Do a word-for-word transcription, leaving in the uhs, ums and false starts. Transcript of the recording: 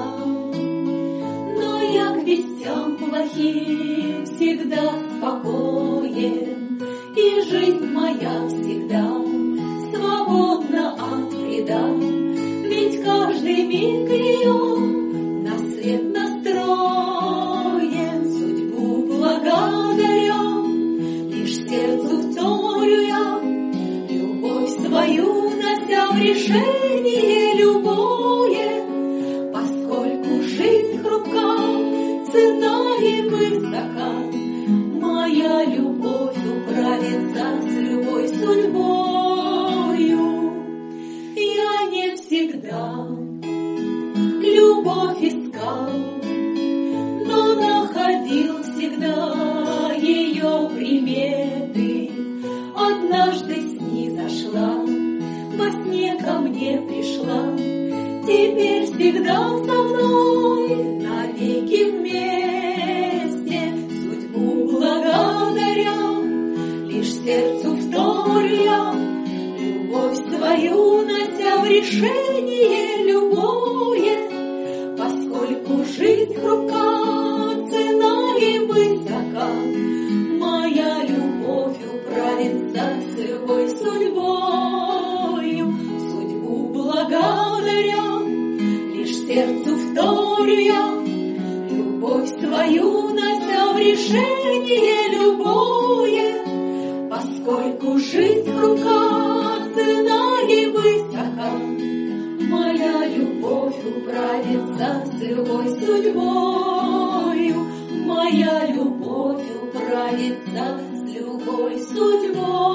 но я к вестям плохим всегда спокоен, и жизнь моя всегда свободна от вреда, ведь каждый миг ее на свет настроен. Судьбу благодаря, лишь сердцу вторю я, любовь свою нося в решение любое, поскольку жизнь хрупка, цена и высока, моя любовь управится с любой судьбою. Я не всегда любовь искал, но находил всегда ее приметы. Однажды снизошла, во сне ко мне пришла, теперь всегда со мной навеки вместе. Судьбу благодаря, лишь сердцу вторю я, любовь свою нося в решение любое, поскольку жизнь хрупка, цена и высока, моя любовь управится с любой судьбою. Судьбу благодаря, лишь сердцу вторю я, любовь свою нося в решение любое, поскольку жизнь хрупка, цена и высока, моя любовь управится с любой судьбою, моя любовь управится с любой судьбой.